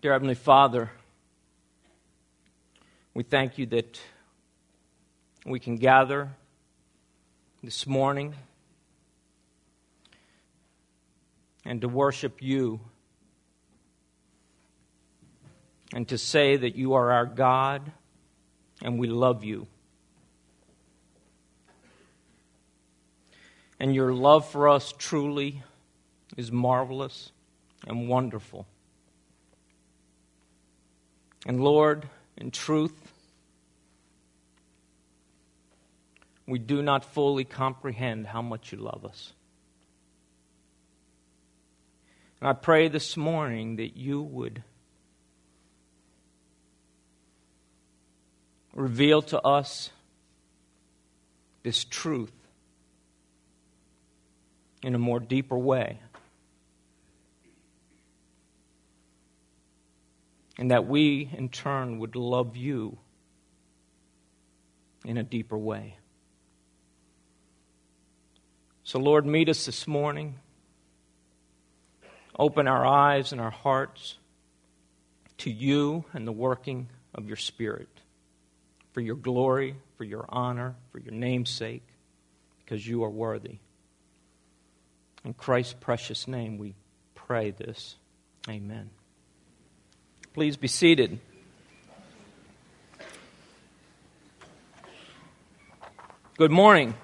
Dear Heavenly Father, we thank you that we can gather this morning and to worship you and to say that you are our God and we love you. And your love for us truly is marvelous and wonderful. And Lord, in truth, we do not fully comprehend how much you love us. And I pray this morning that you would reveal to us this truth in a more deeper way. And that we, in turn, would love you in a deeper way. So, Lord, meet us this morning. Open our eyes and our hearts to you and the working of your Spirit. For your glory, for your honor, for your name's sake, because you are worthy. In Christ's precious name we pray this. Amen. Please be seated. Good morning.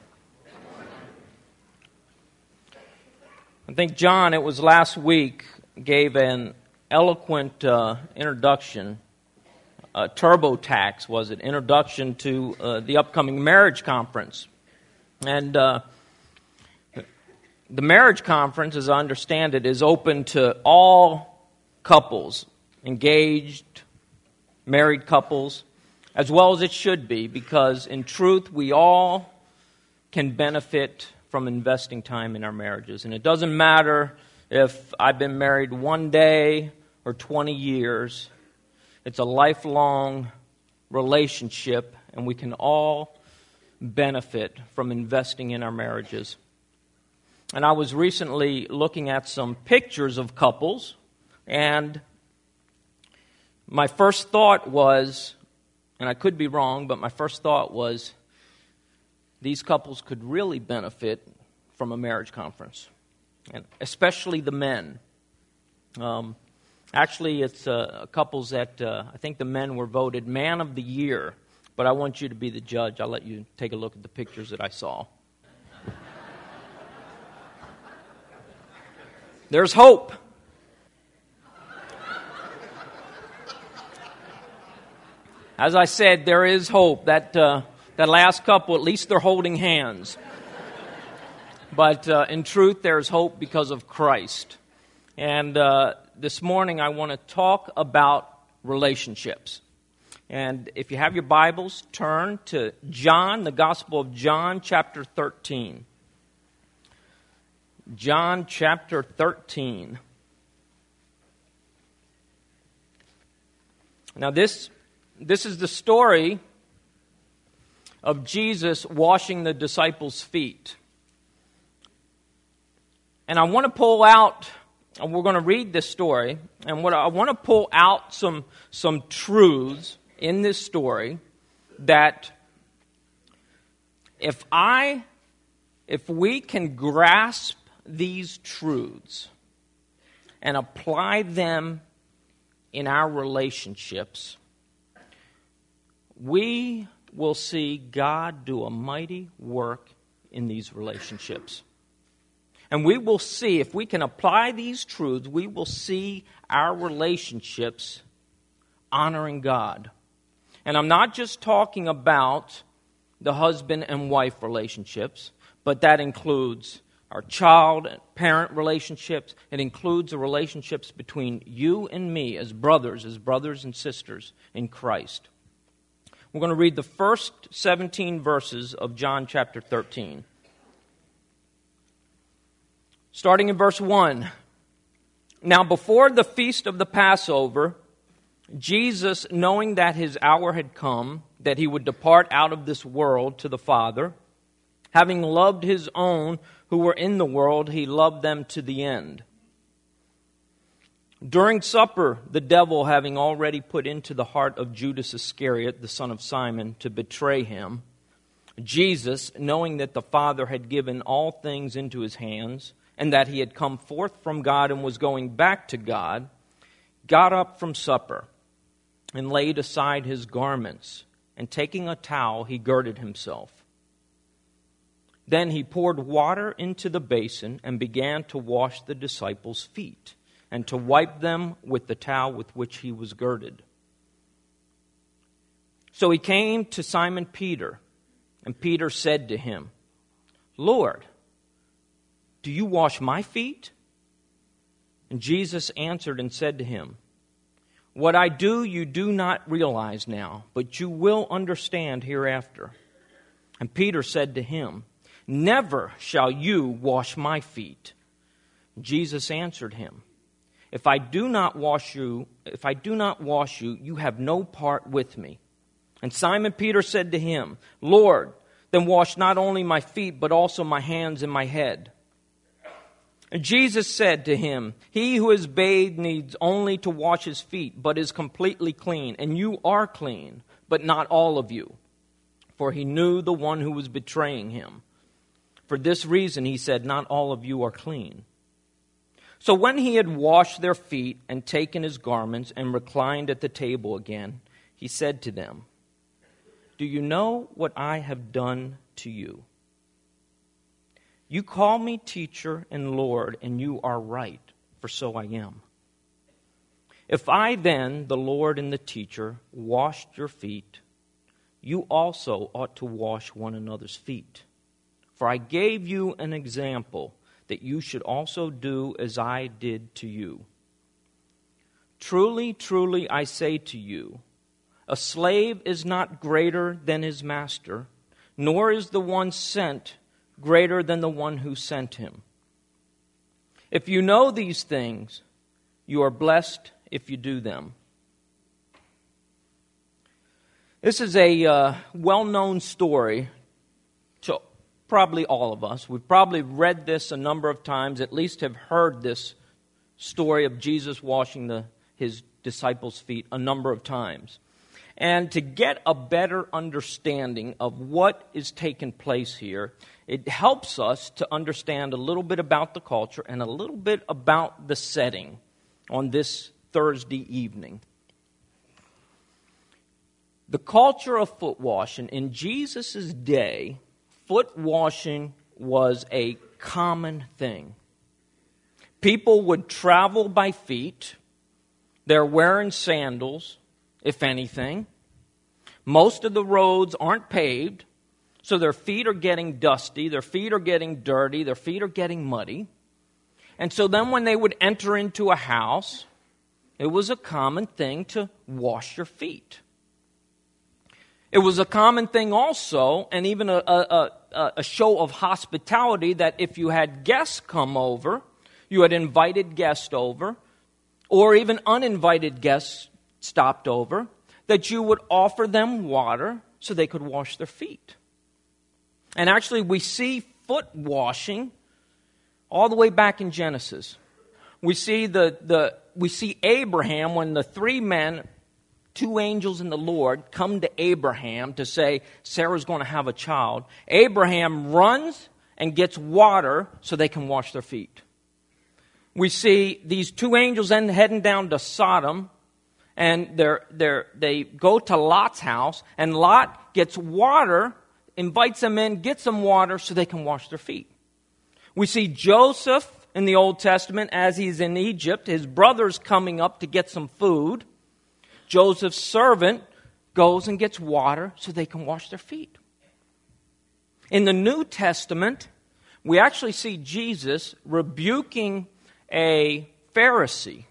I think John, it was last week, gave an eloquent introduction. TurboTax was it? Introduction to the upcoming marriage conference. And the marriage conference, as I understand it, is open to all couples, engaged, married couples, as well as it should be, because in truth, we all can benefit from investing time in our marriages. And it doesn't matter if I've been married one day or 20 years. It's a lifelong relationship, and we can all benefit from investing in our marriages. And I was recently looking at some pictures of couples, and my first thought was, and I could be wrong, but my first thought was, these couples could really benefit from a marriage conference, and especially the men. Actually, it's couples that I think the men were voted Man of the Year, but I want you to be the judge. I'll let you take a look at the pictures that I saw. There's hope. As I said, there is hope. That last couple, at least they're holding hands. But in truth, there's hope because of Christ. And this morning, I want to talk about relationships. And if you have your Bibles, turn to John, the Gospel of John, chapter 13. John, chapter 13. Now, this is the story of Jesus washing the disciples' feet. And I want to pull out, and we're going to read this story, and what I want to pull out some truths in this story that if we can grasp these truths and apply them in our relationships, we will see God do a mighty work in these relationships. And we will see, if we can apply these truths, we will see our relationships honoring God. And I'm not just talking about the husband and wife relationships, but that includes our child and parent relationships. It includes the relationships between you and me as brothers and sisters in Christ. We're going to read the first 17 verses of John chapter 13. Starting in verse 1. Now before the feast of the Passover, Jesus, knowing that his hour had come, that he would depart out of this world to the Father, having loved his own who were in the world, he loved them to the end. During supper, the devil, having already put into the heart of Judas Iscariot, the son of Simon, to betray him, Jesus, knowing that the Father had given all things into his hands, and that he had come forth from God and was going back to God, got up from supper and laid aside his garments, and taking a towel, he girded himself. Then he poured water into the basin and began to wash the disciples' feet, and to wipe them with the towel with which he was girded. So he came to Simon Peter, and Peter said to him, "Lord, do you wash my feet?" And Jesus answered and said to him, "What I do you do not realize now, but you will understand hereafter." And Peter said to him, "Never shall you wash my feet." Jesus answered him, If I do not wash you, you have no part with me." And Simon Peter said to him, "Lord, then wash not only my feet, but also my hands and my head." And Jesus said to him, "He who is bathed needs only to wash his feet, but is completely clean. And you are clean, but not all of you." For he knew the one who was betraying him. For this reason he said, "Not all of you are clean." So when he had washed their feet and taken his garments and reclined at the table again, he said to them, "Do you know what I have done to you? You call me teacher and Lord, and you are right, for so I am. If I then, the Lord and the teacher, washed your feet, you also ought to wash one another's feet. For I gave you an example that you should also do as I did to you. Truly, truly, I say to you, a slave is not greater than his master, nor is the one sent greater than the one who sent him. If you know these things, you are blessed if you do them." This is a well-known story to probably all of us. We've probably read this a number of times, at least have heard this story of Jesus washing his disciples' feet a number of times. And to get a better understanding of what is taking place here, it helps us to understand a little bit about the culture and a little bit about the setting on this Thursday evening. The culture of foot washing in Jesus' day, foot washing was a common thing. People would travel by feet. They're wearing sandals, if anything. Most of the roads aren't paved, so their feet are getting dusty, their feet are getting dirty, their feet are getting muddy. And so then when they would enter into a house, it was a common thing to wash your feet. It was a common thing also, and even a show of hospitality, that if you had guests come over, you had invited guests over, or even uninvited guests stopped over, that you would offer them water so they could wash their feet. And actually, we see foot washing all the way back in Genesis. We see we see Abraham when the three men, two angels and the Lord, come to Abraham to say Sarah's going to have a child. Abraham runs and gets water so they can wash their feet. We see these two angels then heading down to Sodom, and they go to Lot's house, and Lot gets water, invites them in, gets them water so they can wash their feet. We see Joseph in the Old Testament as he's in Egypt, his brother's coming up to get some food. Joseph's servant goes and gets water so they can wash their feet. In the New Testament, we actually see Jesus rebuking a Pharisee.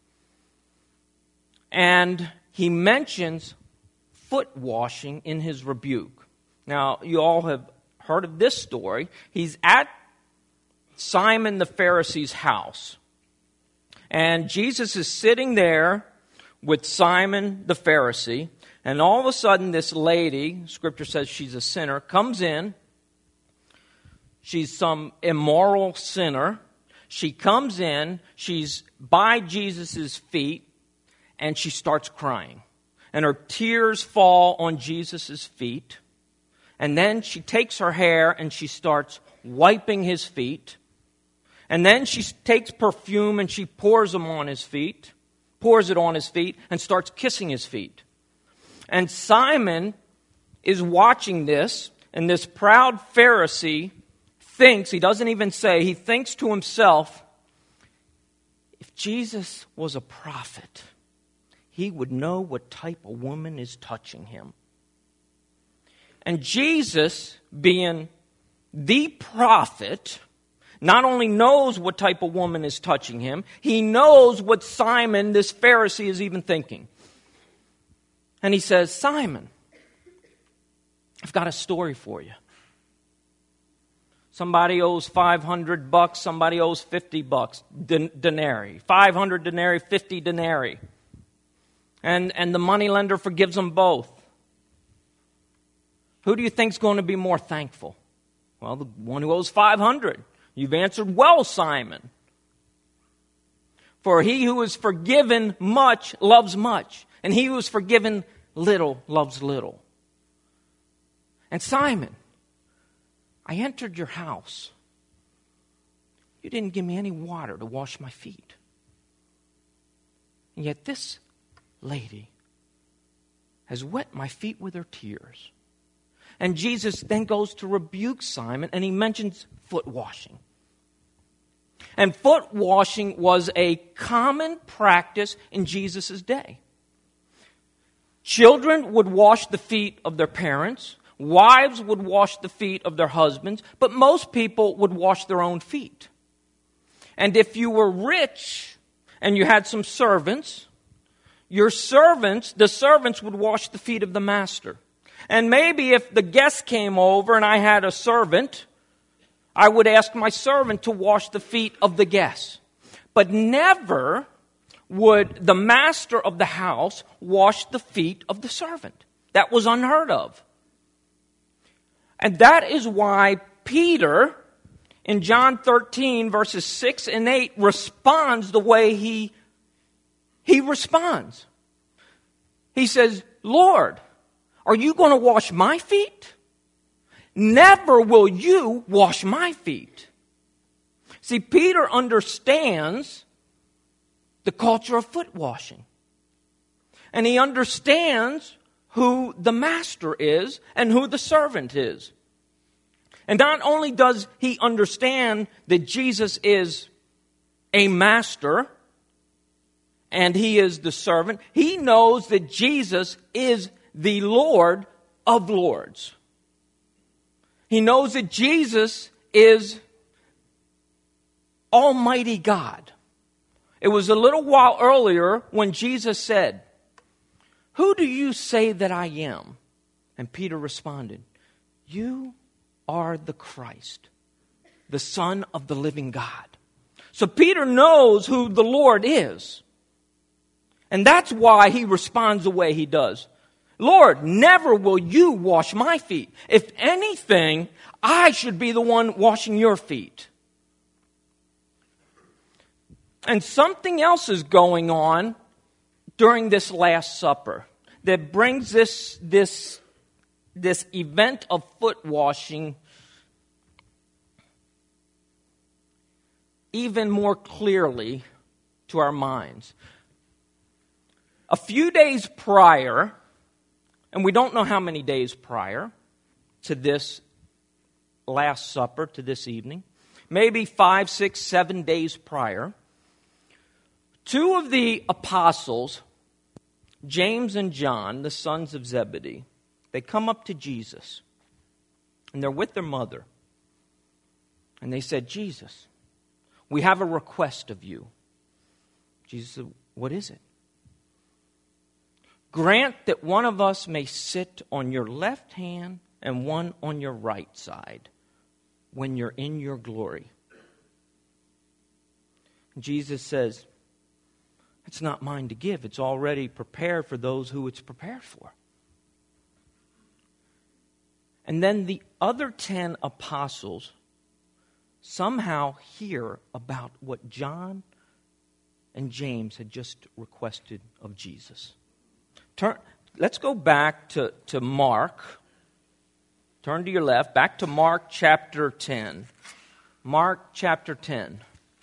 And he mentions foot washing in his rebuke. Now, you all have heard of this story. He's at Simon the Pharisee's house. And Jesus is sitting there with Simon the Pharisee. And all of a sudden, this lady, Scripture says she's a sinner, comes in. She's some immoral sinner. she comes in, she's by Jesus' feet, and she starts crying. And her tears fall on Jesus' feet. And then she takes her hair and she starts wiping his feet. And then she takes perfume and she pours it on his feet, and starts kissing his feet. And Simon is watching this, and this proud Pharisee thinks, he doesn't even say, he thinks to himself, if Jesus was a prophet, he would know what type of woman is touching him. And Jesus, being the prophet, not only knows what type of woman is touching him, he knows what Simon, this Pharisee, is even thinking. And he says, Simon, I've got a story for you. Somebody owes $500, somebody owes $50 denarii. 500 denarii, 50 denarii. And the moneylender forgives them both. Who do you think is going to be more thankful? Well, the one who owes 500. You've answered well, Simon. For he who is forgiven much loves much, and he who is forgiven little loves little. And Simon, I entered your house. You didn't give me any water to wash my feet. And yet this lady has wet my feet with her tears. And Jesus then goes to rebuke Simon, and he mentions foot washing. And foot washing was a common practice in Jesus' day. Children would wash the feet of their parents. Wives would wash the feet of their husbands. But most people would wash their own feet. And if you were rich and you had some servants, the servants would wash the feet of the master. And maybe if the guest came over and I had a servant, I would ask my servant to wash the feet of the guest. But never would the master of the house wash the feet of the servant. That was unheard of. And that is why Peter, in John 13, verses 6 and 8, responds the way he responds. He says, Lord, are you going to wash my feet? Never will you wash my feet. See, Peter understands the culture of foot washing. And he understands who the master is and who the servant is. And not only does he understand that Jesus is a master and he is the servant, he knows that Jesus is the Lord of Lords. He knows that Jesus is Almighty God. It was a little while earlier when Jesus said, "Who do you say that I am?" And Peter responded, "You are the Christ, the Son of the living God." So Peter knows who the Lord is. And that's why he responds the way he does. Lord, never will you wash my feet. If anything, I should be the one washing your feet. And something else is going on during this Last Supper that brings this event of foot washing even more clearly to our minds. A few days prior, and we don't know how many days prior to this Last Supper, to this evening, maybe 5, 6, 7 days prior, two of the apostles, James and John, the sons of Zebedee, they come up to Jesus, and they're with their mother. And they said, "Jesus, we have a request of you." Jesus said, "What is it?" "Grant that one of us may sit on your left hand and one on your right side when you're in your glory." Jesus says, "It's not mine to give. It's already prepared for those who it's prepared for." And then the other 10 apostles somehow hear about what John and James had just requested of Jesus. Let's go back to Mark. Turn to your left, back to Mark chapter 10. Mark chapter 10.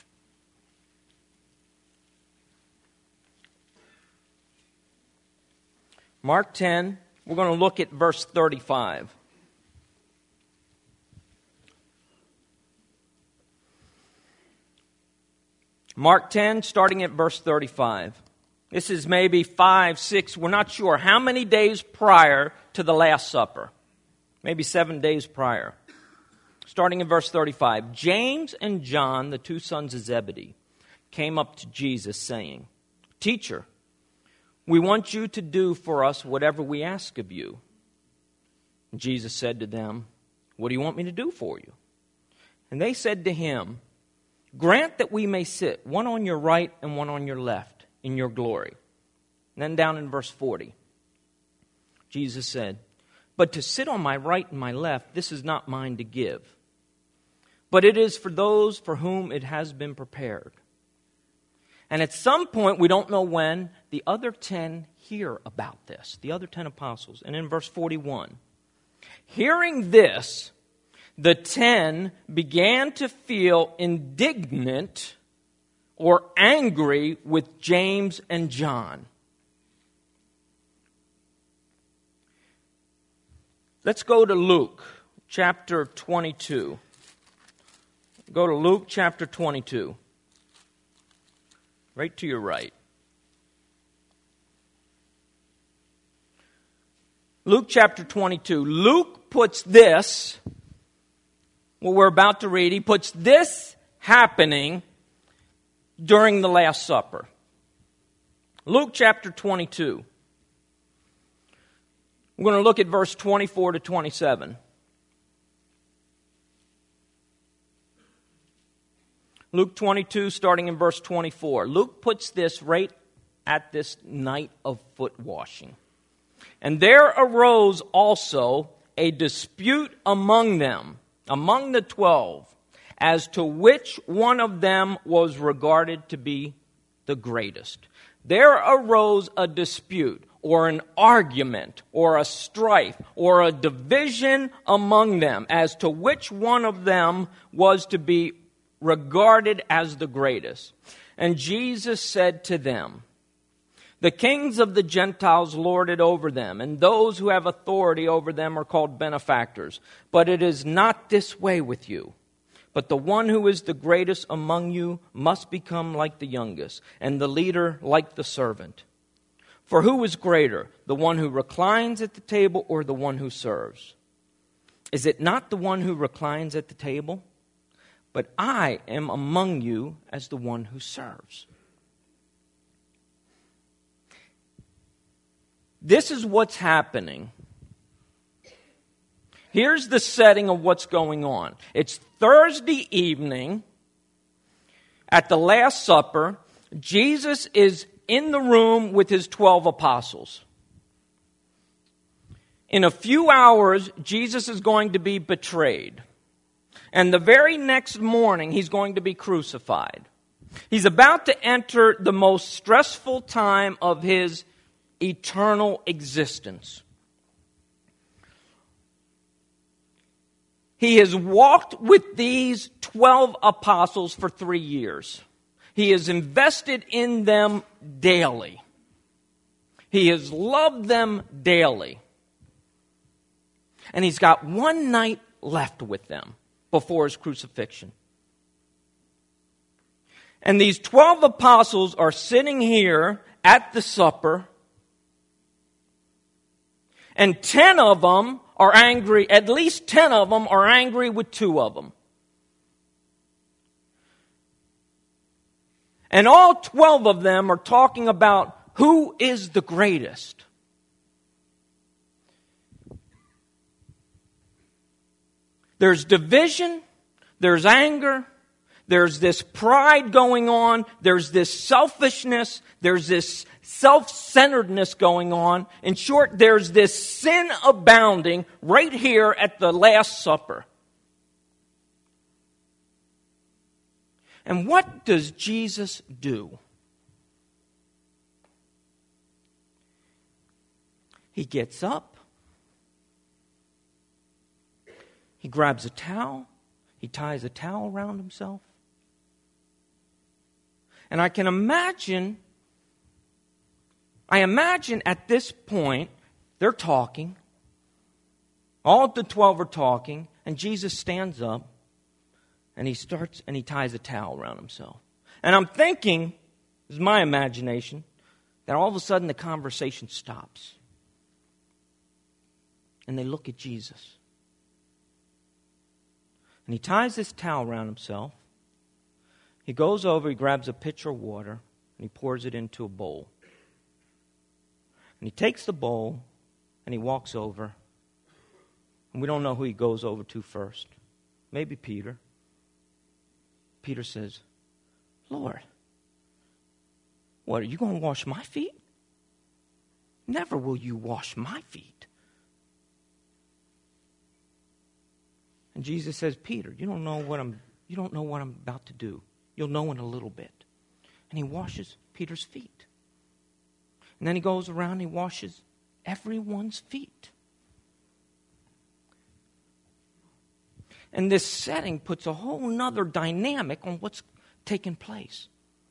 Mark 10, we're going to look at verse 35. Mark 10, starting at verse 35. This is maybe 5, 6, we're not sure how many days prior to the Last Supper. Maybe 7 days prior. Starting in verse 35. James and John, the two sons of Zebedee, came up to Jesus saying, "Teacher, we want you to do for us whatever we ask of you." And Jesus said to them, "What do you want me to do for you?" And they said to him, "Grant that we may sit, one on your right and one on your left, in your glory." And then down in verse 40, Jesus said, "But to sit on my right and my left, this is not mine to give, but it is for those for whom it has been prepared." And at some point, we don't know when, the other 10 hear about this, the other 10 apostles. And in verse 41, hearing this, the 10 began to feel indignant or angry with James and John. Let's go to Luke chapter 22. Go to Luke chapter 22. Right to your right. Luke chapter 22. Luke puts this, what we're about to read, he puts this happening during the Last Supper. Luke chapter 22. We're going to look at verse 24 to 27. Luke 22, starting in verse 24. Luke puts this right at this night of foot washing. "And there arose also a dispute among them, among the 12, as to which one of them was regarded to be the greatest." There arose a dispute, or an argument, or a strife, or a division among them, as to which one of them was to be regarded as the greatest. And Jesus said to them, "The kings of the Gentiles lord it over them, and those who have authority over them are called benefactors. But it is not this way with you. But the one who is the greatest among you must become like the youngest, and the leader like the servant. For who is greater, the one who reclines at the table or the one who serves? Is it not the one who reclines at the table? But I am among you as the one who serves." This is what's happening. Here's the setting of what's going on. It's Thursday evening at the Last Supper. Jesus is in the room with his 12 apostles. In a few hours, Jesus is going to be betrayed. And the very next morning, he's going to be crucified. He's about to enter the most stressful time of his eternal existence. He has walked with these 12 apostles for 3 years. He has invested in them daily. He has loved them daily. And he's got one night left with them before his crucifixion. And these 12 apostles are sitting here at the supper, and 10 of them are angry, at least 10 of them are angry with 2 of them. And all 12 of them are talking about who is the greatest. There's division, there's anger, there's this pride going on, there's this selfishness, there's this self-centeredness going on. In short, there's this sin abounding right here at the Last Supper. And what does Jesus do? He gets up. He grabs a towel. He ties a towel around himself. And I imagine at this point, they're talking. All of the 12 are talking, and Jesus stands up, and he ties a towel around himself. And I'm thinking, this is my imagination, that all of a sudden the conversation stops. And they look at Jesus. And he ties this towel around himself. He goes over, he grabs a pitcher of water, and he pours it into a bowl. And he takes the bowl, and he walks over. And we don't know who he goes over to first. Maybe Peter. Peter says, Lord, what, are you going to wash my feet? Never will you wash my feet. And Jesus says, Peter, you don't know what I'm about to do. You'll know in a little bit. And he washes Peter's feet. And then he goes around and he washes everyone's feet. And this setting puts a whole nother dynamic on what's taking place.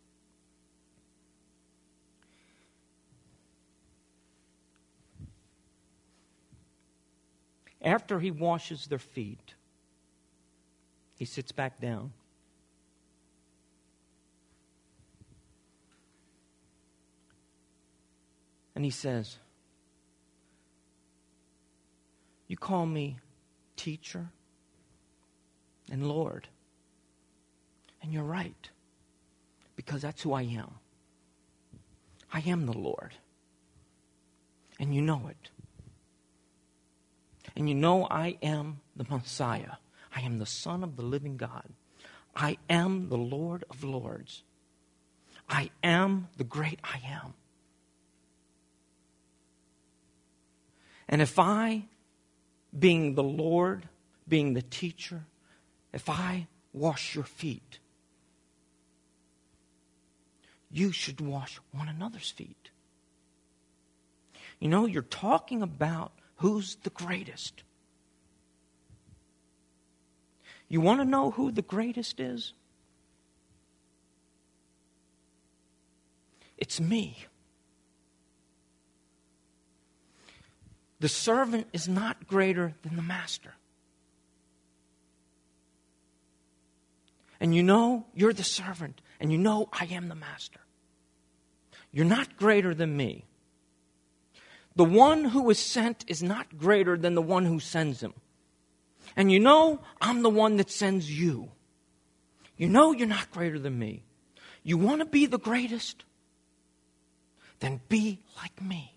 After he washes their feet, he sits back down. And he says, you call me teacher and Lord. And you're right, because that's who I am. I am the Lord. And you know it. And you know I am the Messiah. I am the Son of the living God. I am the Lord of lords. I am the great I am. And if I, being the Lord, being the teacher, if I wash your feet, you should wash one another's feet. You know, you're talking about who's the greatest. You want to know who the greatest is? It's me. The servant is not greater than the master. And you know you're the servant, and you know I am the master. You're not greater than me. The one who is sent is not greater than the one who sends him. And you know I'm the one that sends you. You know you're not greater than me. You want to be the greatest? Then be like me.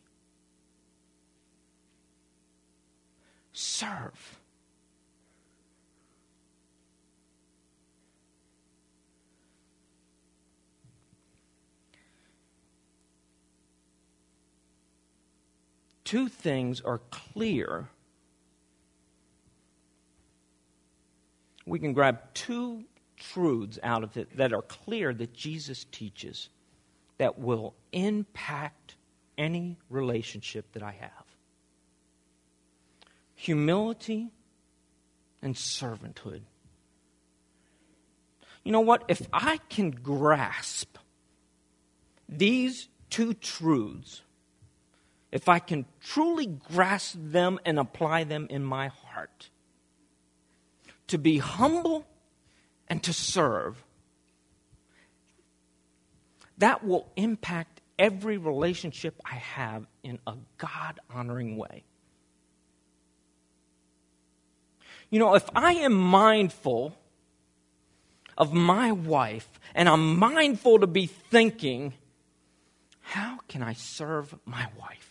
Serve. Two things are clear. We can grab two truths out of it that are clear that Jesus teaches that will impact any relationship that I have. Humility and servanthood. You know what? If I can grasp these two truths, if I can truly grasp them and apply them in my heart, to be humble and to serve, that will impact every relationship I have in a God-honoring way. You know, if I am mindful of my wife, and I'm mindful to be thinking, how can I serve my wife?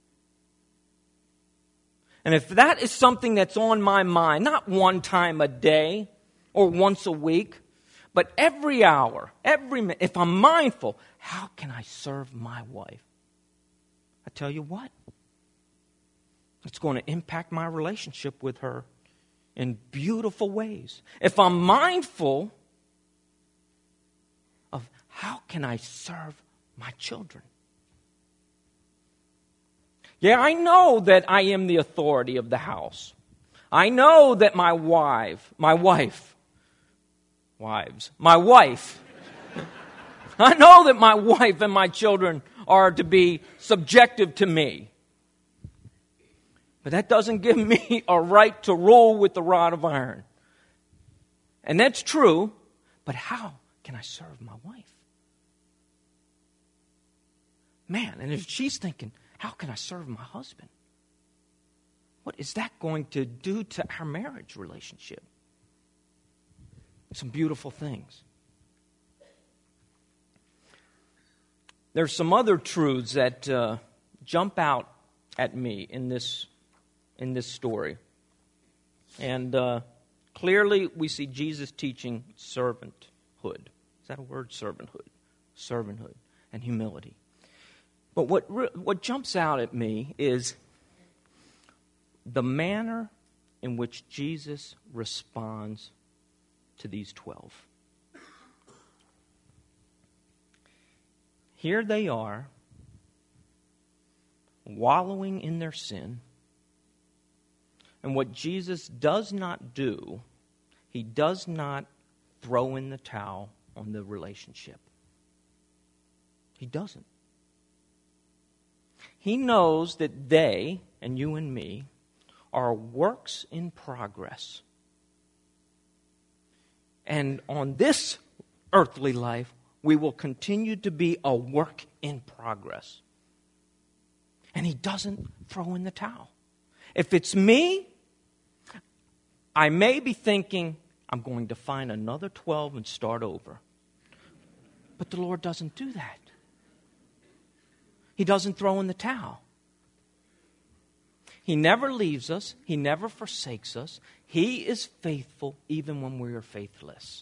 And if that is something that's on my mind, not one time a day or once a week, but every hour, every minute, if I'm mindful, how can I serve my wife? I tell you what, it's going to impact my relationship with her in beautiful ways. If I'm mindful of how can I serve my children? Yeah, I know that I am the authority of the house. I know that my wife, I know that my wife and my children are to be subjective to me. But that doesn't give me a right to rule with the rod of iron. And that's true, but how can I serve my wife? Man, and if she's thinking, how can I serve my husband? What is that going to do to our marriage relationship? Some beautiful things. There's some other truths that jump out at me in this story. And clearly we see Jesus teaching servanthood. Is that a word? Servanthood and humility. But what jumps out at me is the manner in which Jesus responds to these 12. Here they are, wallowing in their sin. And what Jesus does not do, he does not throw in the towel on the relationship. He doesn't. He knows that they, and you and me, are works in progress. And on this earthly life, we will continue to be a work in progress. And he doesn't throw in the towel. If it's me, I may be thinking, I'm going to find another 12 and start over. But the Lord doesn't do that. He doesn't throw in the towel. He never leaves us. He never forsakes us. He is faithful even when we are faithless.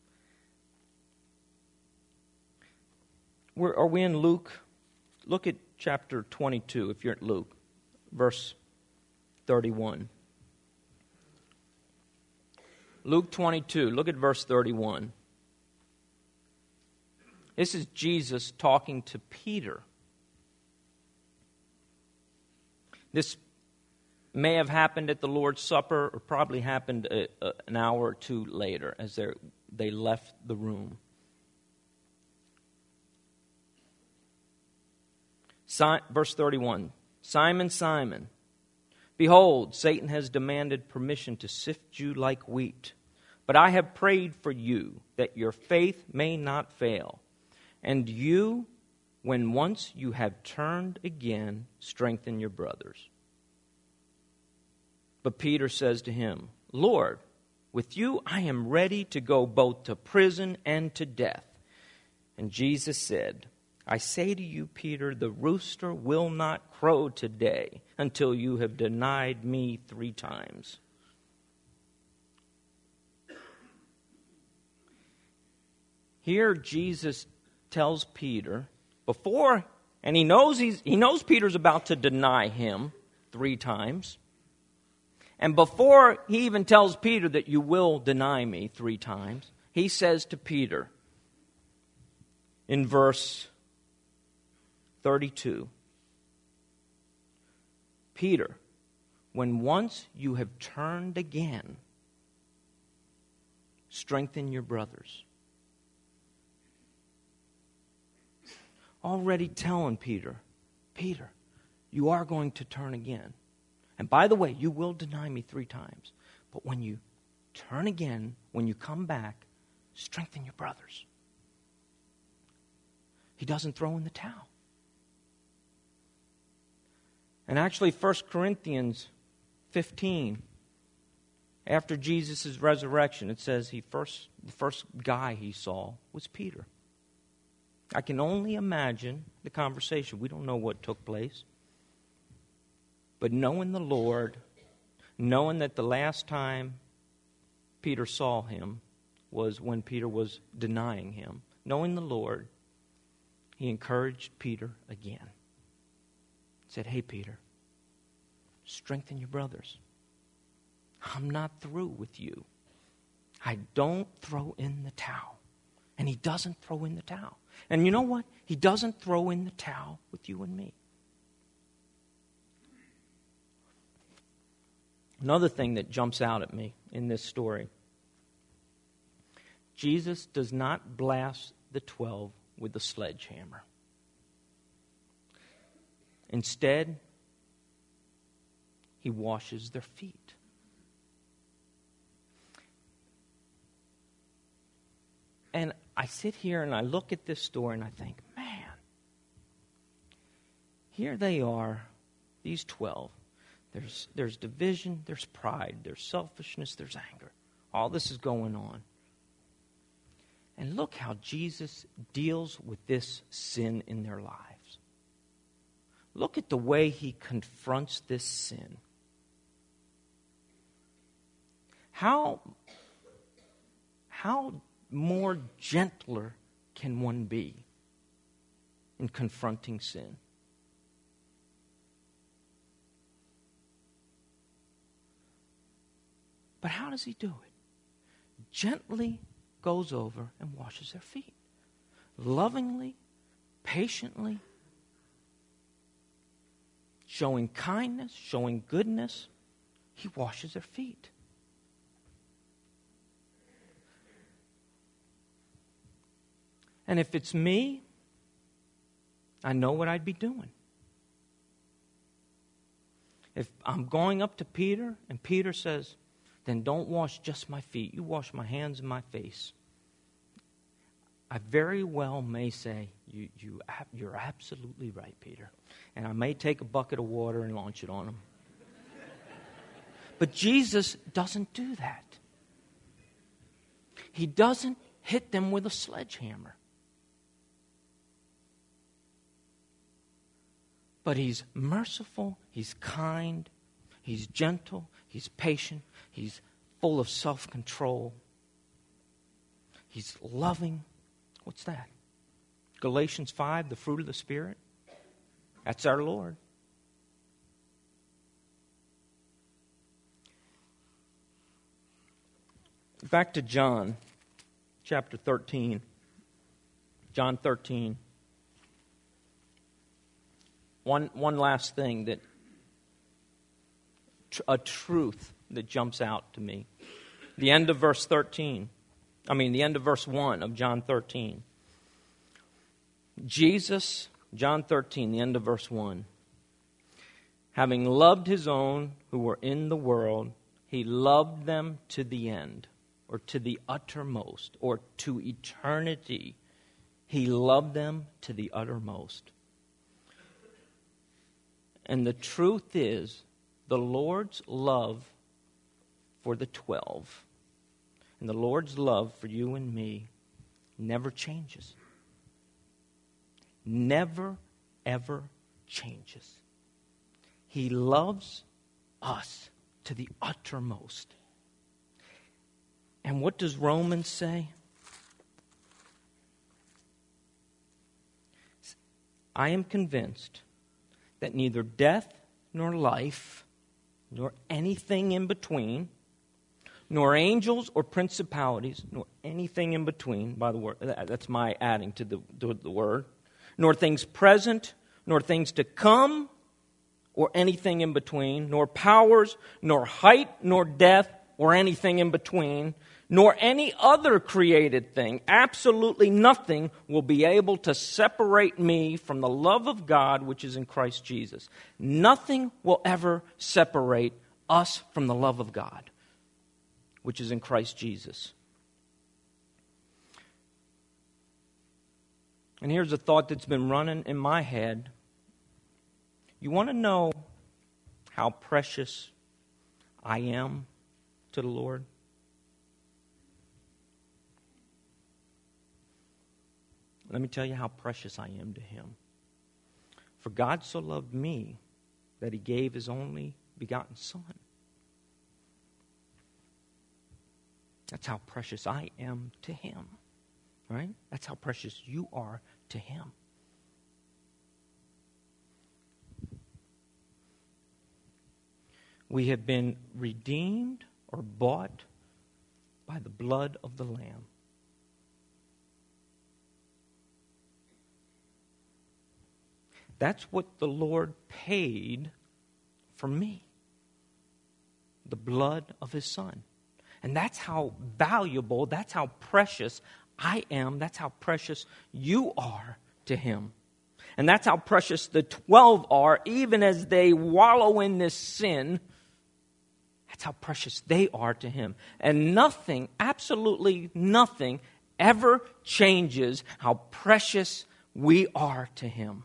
Are we in Luke? Look at chapter 22, if you're at Luke, verse 31. Luke 22, look at verse 31. This is Jesus talking to Peter. This may have happened at the Lord's Supper, or probably happened an hour or two later as they left the room. Verse 31, Simon, Simon, behold, Satan has demanded permission to sift you like wheat. But I have prayed for you that your faith may not fail. And you, when once you have turned again, strengthen your brothers. But Peter says to him, Lord, with you I am ready to go both to prison and to death. And Jesus said, I say to you, Peter, the rooster will not crow today until you have denied me 3 times. Here Jesus tells Peter before, and he knows Peter's about to deny him 3 times. And before he even tells Peter that you will deny me 3 times, he says to Peter in verse 32, Peter, when once you have turned again, strengthen your brothers. Already telling Peter, you are going to turn again. And by the way, you will deny me 3 times. But when you turn again, when you come back, strengthen your brothers. He doesn't throw in the towel. And actually, 1 Corinthians 15, after Jesus' resurrection, it says the first guy he saw was Peter. I can only imagine the conversation. We don't know what took place. But knowing the Lord, knowing that the last time Peter saw him was when Peter was denying him, knowing the Lord, he encouraged Peter again. Said, hey, Peter, strengthen your brothers. I'm not through with you. I don't throw in the towel. And He doesn't throw in the towel. And you know what? He doesn't throw in the towel with you and me. Another thing that jumps out at me in this story, Jesus does not blast the 12 with a sledgehammer. Instead, He washes their feet. And I sit here and I look at this story and I think, man, here they are, these 12. There's division, there's pride, there's selfishness, there's anger. All this is going on. And look how Jesus deals with this sin in their lives. Look at the way He confronts this sin. How more gentler can one be in confronting sin? But how does He do it? Gently goes over and washes their feet. Lovingly, patiently, showing kindness, showing goodness, He washes their feet. And if it's me, I know what I'd be doing. If I'm going up to Peter and Peter says, then don't wash just my feet. You wash my hands and my face. I very well may say, you're absolutely right, Peter. And I may take a bucket of water and launch it on him. But Jesus doesn't do that. He doesn't hit them with a sledgehammer. But He's merciful, He's kind, He's gentle, He's patient, He's full of self-control. He's loving. What's that? Galatians 5, the fruit of the Spirit. That's our Lord. Back to John, chapter 13. John 13. One last thing that a truth that jumps out to me. The end of verse 13. The end of verse 1 of John 13. Jesus, John 13, the end of verse 1. Having loved His own who were in the world, He loved them to the end, or to the uttermost, or to eternity. He loved them to the uttermost. And the truth is, the Lord's love for the 12 and the Lord's love for you and me never changes. Never, ever changes. He loves us to the uttermost. And what does Romans say? I am convinced that neither death nor life, nor anything in between, nor angels or principalities, nor anything in between, by the word, that's my adding to the word, nor things present, nor things to come, or anything in between, nor powers, nor height, nor depth, or anything in between, nor any other created thing, absolutely nothing will be able to separate me from the love of God which is in Christ Jesus. Nothing will ever separate us from the love of God which is in Christ Jesus. And here's a thought that's been running in my head. You want to know how precious I am to the Lord? Let me tell you how precious I am to Him. For God so loved me that He gave His only begotten Son. That's how precious I am to Him. Right? That's how precious you are to Him. We have been redeemed or bought by the blood of the Lamb. That's what the Lord paid for me. The blood of His Son. And that's how valuable, that's how precious I am, that's how precious you are to Him. And that's how precious the 12 are, even as they wallow in this sin. That's how precious they are to Him. And nothing, absolutely nothing, ever changes how precious we are to Him.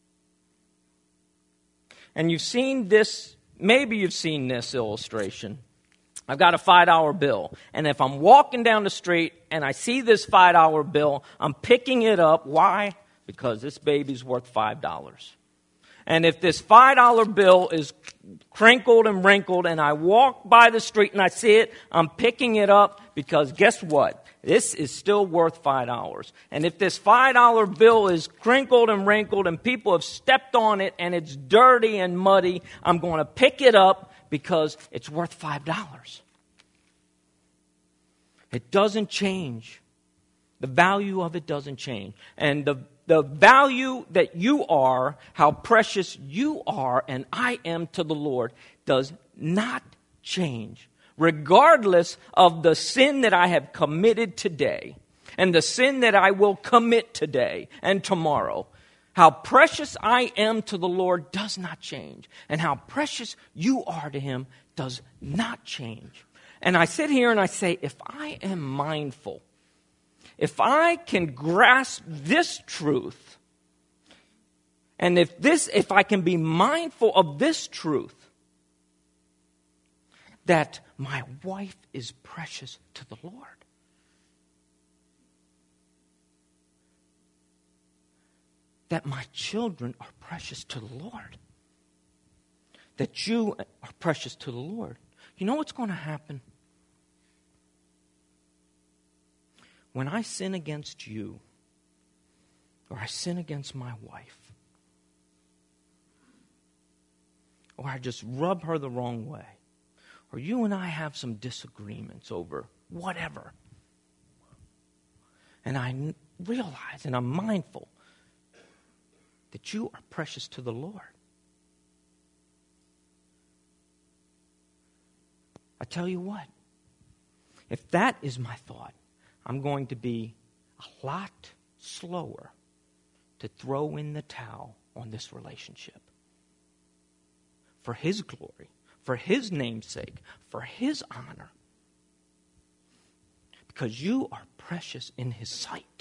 And you've seen this, maybe you've seen this illustration. I've got a $5 bill. And if I'm walking down the street and I see this $5 bill, I'm picking it up. Why? Because this baby's worth $5. And if this $5 bill is crinkled and wrinkled and I walk by the street and I see it, I'm picking it up because guess what? This is still worth $5. And if this $5 bill is crinkled and wrinkled and people have stepped on it and it's dirty and muddy, I'm going to pick it up because it's worth $5. It doesn't change. The value of it doesn't change. And the value that you are, how precious you are and I am to the Lord, does not change. Regardless of the sin that I have committed today and the sin that I will commit today and tomorrow, how precious I am to the Lord does not change. And how precious you are to Him does not change. And I sit here and I say, if I am mindful, if I can grasp this truth, and if I can be mindful of this truth, that my wife is precious to the Lord, that my children are precious to the Lord, that you are precious to the Lord, you know what's going to happen? When I sin against you, or I sin against my wife, or I just rub her the wrong way, or you and I have some disagreements over whatever, and I realize and I'm mindful that you are precious to the Lord, I tell you what, if that is my thought, I'm going to be a lot slower to throw in the towel on this relationship. For His glory, for His name's sake, for His honor. Because you are precious in His sight.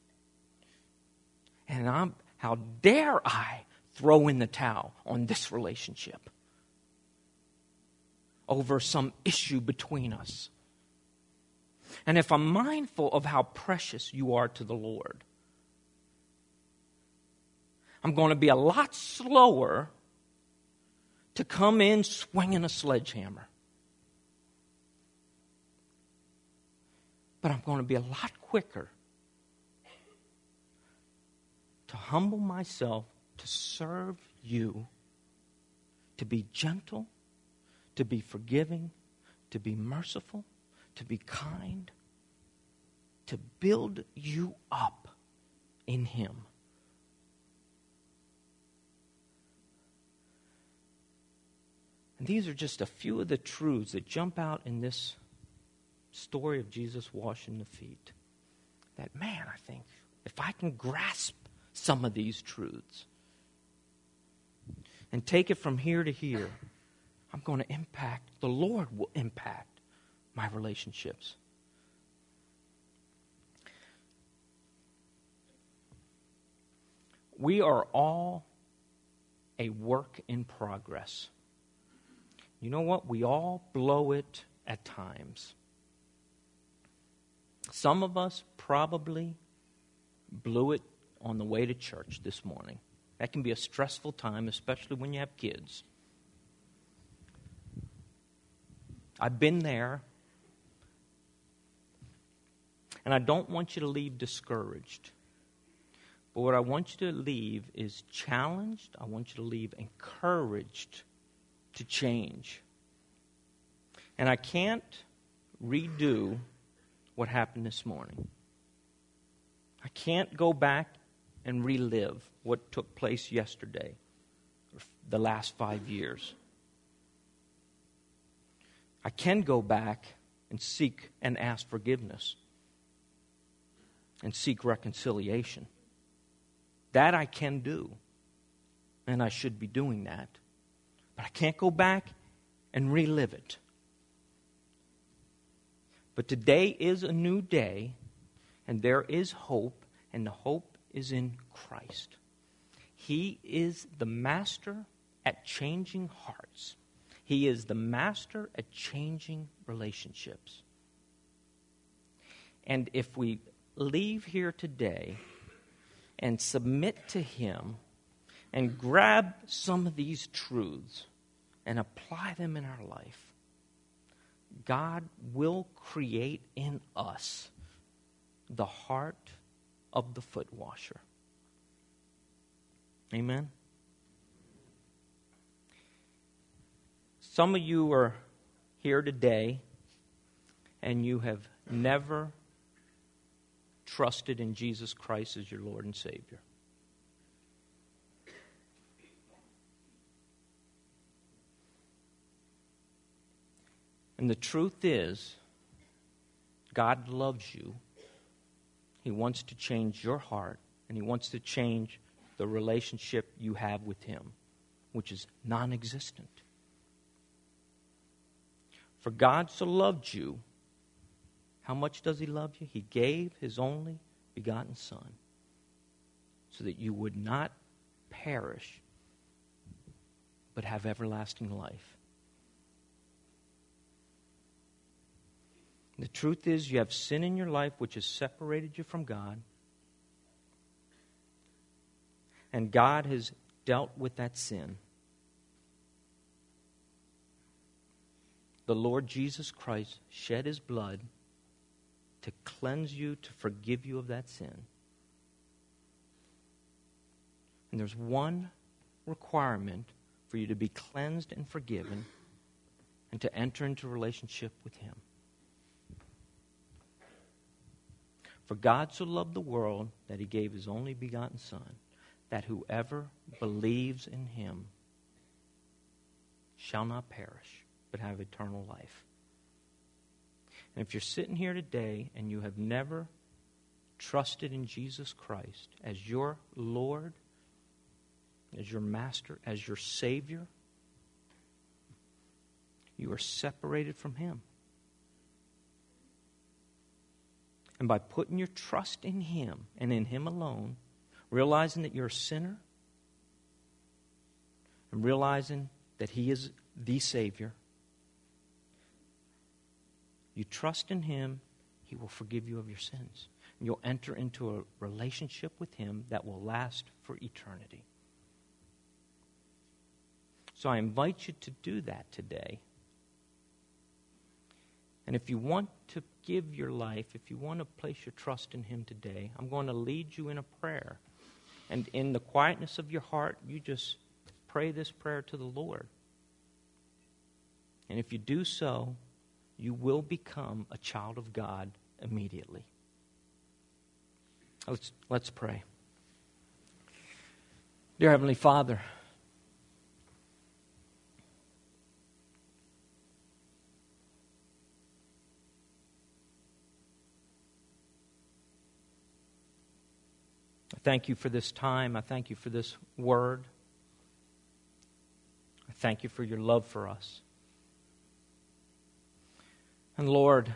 And how dare I throw in the towel on this relationship over some issue between us? And if I'm mindful of how precious you are to the Lord, I'm going to be a lot slower to come in swinging a sledgehammer. But I'm going to be a lot quicker to humble myself, to serve you, to be gentle, to be forgiving, to be merciful, to be kind, to build you up in Him. And these are just a few of the truths that jump out in this story of Jesus washing the feet. That, man, I think, if I can grasp some of these truths and take it from here to here, I'm going to impact, the Lord will impact my relationships. We are all a work in progress. You know what? We all blow it at times. Some of us probably blew it on the way to church this morning. That can be a stressful time, especially when you have kids. I've been there. And I don't want you to leave discouraged. But what I want you to leave is challenged. I want you to leave encouraged to change. And I can't redo what happened this morning. I can't go back and relive what took place yesterday, or the last 5 years. I can go back and seek and ask forgiveness and seek reconciliation. That I can do, and I should be doing that. But I can't go back and relive it. But today is a new day, and there is hope, and the hope is in Christ. He is the master at changing hearts. He is the master at changing relationships. And if we leave here today and submit to Him and grab some of these truths and apply them in our life, God will create in us the heart of the foot washer. Amen? Some of you are here today and you have never trusted in Jesus Christ as your Lord and Savior. And the truth is, God loves you. He wants to change your heart, and He wants to change the relationship you have with Him, which is non-existent. For God so loved you, how much does He love you? He gave His only begotten Son so that you would not perish, but have everlasting life. The truth is, you have sin in your life which has separated you from God. And God has dealt with that sin. The Lord Jesus Christ shed His blood to cleanse you, to forgive you of that sin. And there's one requirement for you to be cleansed and forgiven and to enter into a relationship with Him. For God so loved the world that He gave His only begotten Son, that whoever believes in Him shall not perish, but have eternal life. And if you're sitting here today and you have never trusted in Jesus Christ as your Lord, as your Master, as your Savior, you are separated from Him. And by putting your trust in Him and in Him alone, realizing that you're a sinner, and realizing that He is the Savior, you trust in Him, He will forgive you of your sins. And you'll enter into a relationship with Him that will last for eternity. So I invite you to do that today. And if you want to give your life, if you want to place your trust in Him today, I'm going to lead you in a prayer. And in the quietness of your heart, you just pray this prayer to the Lord. And if you do so, you will become a child of God immediately. Let's pray. Dear Heavenly Father, I thank You for this time. I thank You for this word. I thank You for Your love for us. And Lord,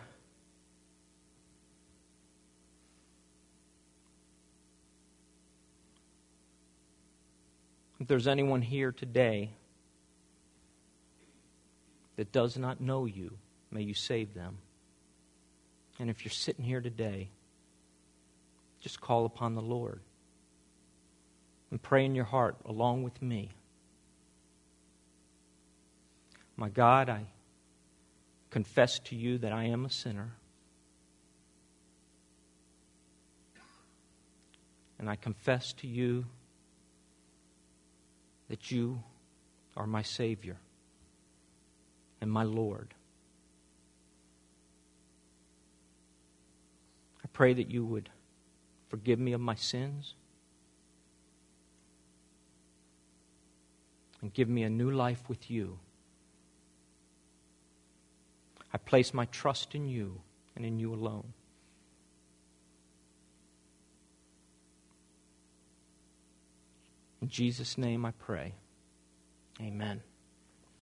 if there's anyone here today that does not know You, may You save them. And if you're sitting here today, just call upon the Lord and pray in your heart along with me. My God, I confess to You that I am a sinner. And I confess to You that You are my Savior and my Lord. I pray that You would forgive me of my sins, and give me a new life with you. I place my trust in you and in you alone. In Jesus' name I pray. Amen.